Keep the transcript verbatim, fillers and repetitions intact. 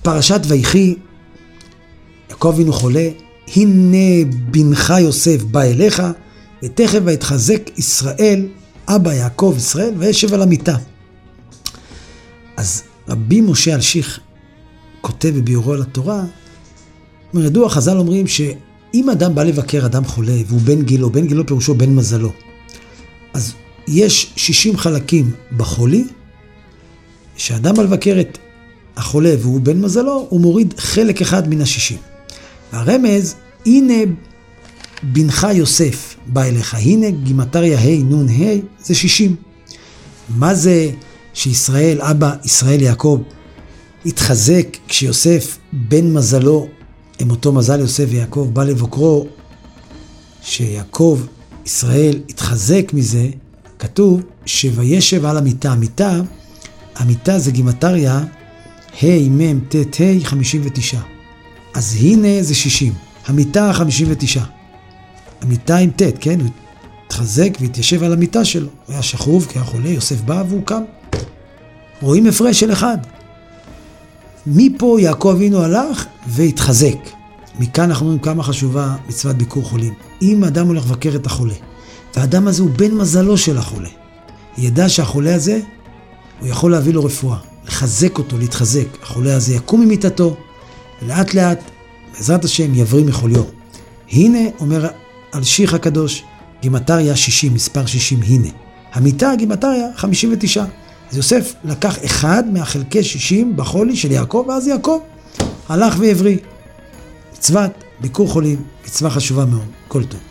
פרשת ויחי, יעקב אבינו חולה, הנה בנך יוסף בא אליך, ותכף ויתחזק ישראל, אבא יעקב ישראל, וישב על המיטה. אז רבי משה אלשיך כותב בביאורו על התורה, ידוע, חז"ל אומרים שאם אדם בא לבקר אדם חולה, והוא בן גילו, בן גילו פירושו בן מזלו, אז יש שישים חלקים בחולי, שאדם בא לבקר את החולה והוא בן מזלו, הוא מוריד חלק אחד מן השישים. הרמז, הנה בנך יוסף בא אליך, הנה גימטריה ה' נון ה' זה שישים. מה זה שישראל, אבא ישראל יעקב, התחזק כשיוסף בן מזלו, עם אותו מזל יוסף ויעקב בא לבוקרו, שיעקב ישראל התחזק מזה, כתוב שוישב על המיטה. המיטה, המיטה זה גימטריה ה' מ' ת' ה' חמישים ותשע. אז הנה זה שישים, המיטה חמישים ותשע. המיטה עם ת', כן? הוא התחזק והתיישב על המיטה שלו. הוא היה שכוב כי היה חולה, יוסף בא והוא קם. רואים הפרש של אחד. מפה יעקב אבינו הלך והתחזק. מכאן אנחנו רואים כמה חשובה מצוות ביקור חולים. אם האדם הולך לבקר את החולה, והאדם הזה הוא בן מזלו של החולה, ידע שהחולה הזה, הוא יכול להביא לו רפואה, לחזק אותו, להתחזק. החולה הזה יקום ממיטתו, ולאט לאט, בעזרת השם, יבריא מחוליו. הנה, אומר אלשיך הקדוש, גימטריה שישים, מספר שישים, הנה. המיטה, גימטריה חמישים ותשע. אז יוסף לקח אחד מהחלקי שישים בחולי של יעקב, ואז יעקב הלך והבריא. מצוות ביקור חולים, מצווה חשובה מאוד. כל טוב.